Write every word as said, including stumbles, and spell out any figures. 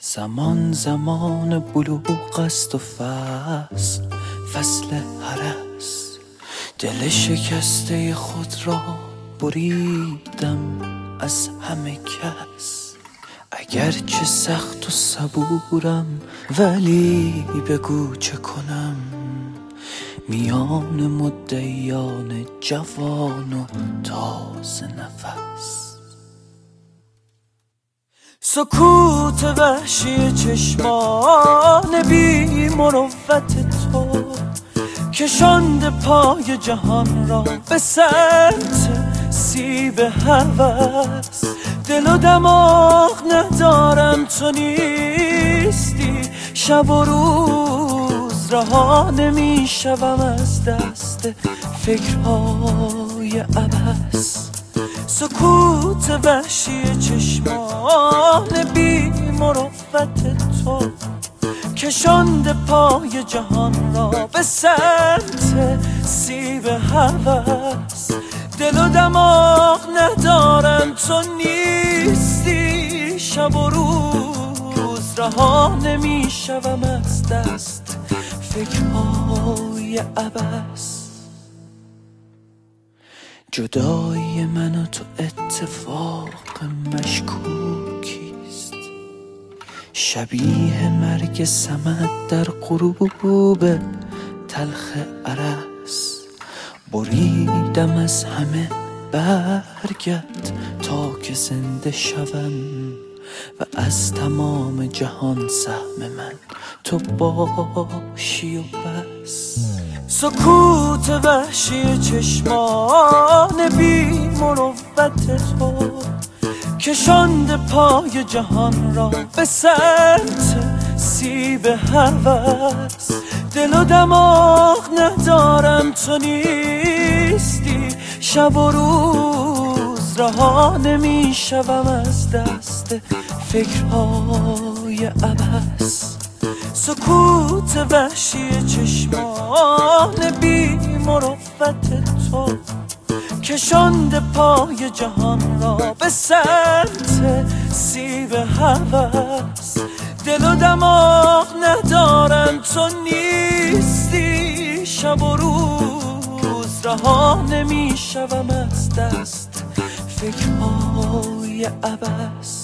زمان زمان بلوغ است و فصل فصل هرس. دل شکسته خود را بریدم از همه کس. اگرچه سخت و صبورم ولی بگو چه کنم، میان مدعیان جوان و تازه نفس. سکوت وحشی چشمان بی مروت تو کشانده پای جهان را به سمت سیب هوس. دل و دماغ ندارم تو نیستی، شب و روز رها نمی شوم از دست فکرهای عبث. سکوت وحشی چشمان بی مروت تو کشانده پای جهان را به سمت سیب هوس. دل و دماغ ندارم تو نیستی، شب و روز رها نمی شوم از دست فکرهای عبث. جدایی من و تو اتفاق مشکوکیست، شبیه مرگ صمد در غروب تلخ ارس. بریدم از همه برگت تا که زنده شوم و از تمام جهان سهم من تو باشی و بس. سکوت وحشی چشمان بی مروت تو کشانده پای جهان را به سمت سیب هوس. دل و دماغ ندارم تو نیستی، شب و روز رها نمی شوم از دست فکرهای عبث. سکوت وحشی چشمان بی مروت تو کشانده پای جهان را به سمت سیب هوس. دل و دماغ ندارم تو نیستی، شب و روز رها نمی شوم از دست فکرهای عبث.